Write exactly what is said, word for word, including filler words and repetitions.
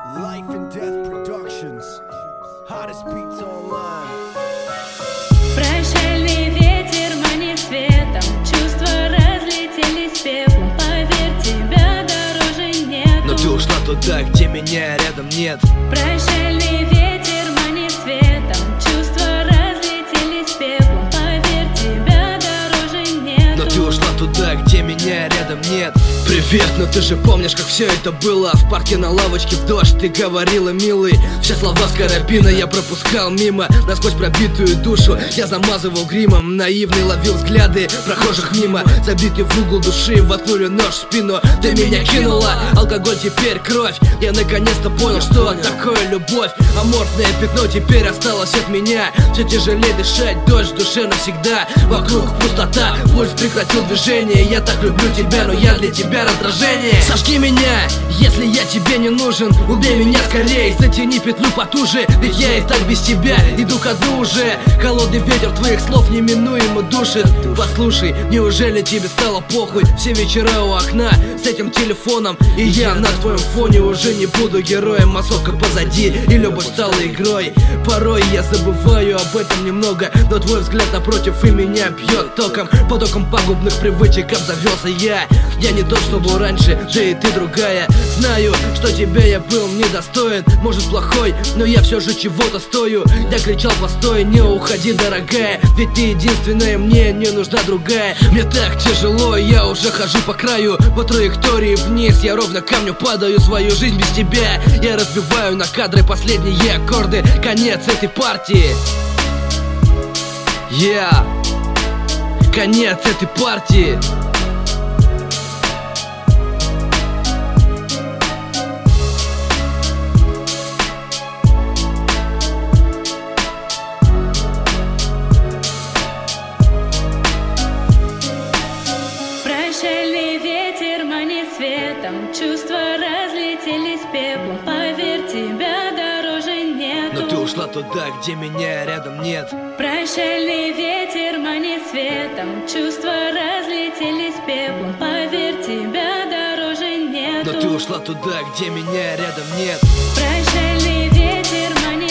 Life and Death Productions, hottest beats online. Прощальный ветер манит светом, чувства разлетелись пеплом. Поверь, тебя дороже нет. Но ты ушла туда, где меня рядом нет. Прощальный ветер манит светом, чувства разлетелись пеплом. Поверь, тебя дороже нет. Но ты ушла туда, где меня рядом нет. Привет, но ты же помнишь, как все это было. В парке на лавочке в дождь ты говорила, милый. Все слова с карабина я пропускал мимо. Насквозь пробитую душу я замазывал гримом. Наивный ловил взгляды прохожих мимо. Забитый в угол души воткнули нож в спину. Ты меня кинула, алкоголь теперь кровь. Я наконец-то понял, что такое любовь. Аморфное пятно теперь осталось от меня. Все тяжелее дышать, дождь в душе навсегда. Вокруг пустота, пульс прекратил движение. Я так люблю тебя, но я для тебя раздражение. Сожги меня, если я тебе не нужен. Убей меня скорее, затяни петлю потуже. Ведь я и так без тебя иду ко дну уже. Холодный ветер твоих слов неминуемо душит. Послушай, неужели тебе стало похуй? Все вечера у окна с этим телефоном. И я на твоем фоне уже не буду героем. Массовка позади и любовь стала игрой. Порой я забываю об этом немного, но твой взгляд напротив и меня бьет током. Потоком пагубных привычек обзавелся я. Я не тот, что был раньше, да и ты другая. Знаю, что тебя я был недостоин. Может плохой, но я все же чего-то стою. Я кричал постой, не уходи, дорогая. Ведь ты единственная, мне не нужна другая. Мне так тяжело, я уже хожу по краю. По траектории вниз, я ровно к камню падаю. Свою жизнь без тебя я разбиваю на кадры последние аккорды. Конец этой партии. Я yeah. Конец этой партии. Прощальный ветер манит светом, чувства разлетелись пеплом. Поверь, тебя дороже нет. Но ты ушла туда, где меня рядом нет. Прощальный ветер манит светом, чувства разлетелись пеплом. Поверь, тебя дороже нет. Но ты ушла туда, где меня рядом нет. Прощальный ветер манит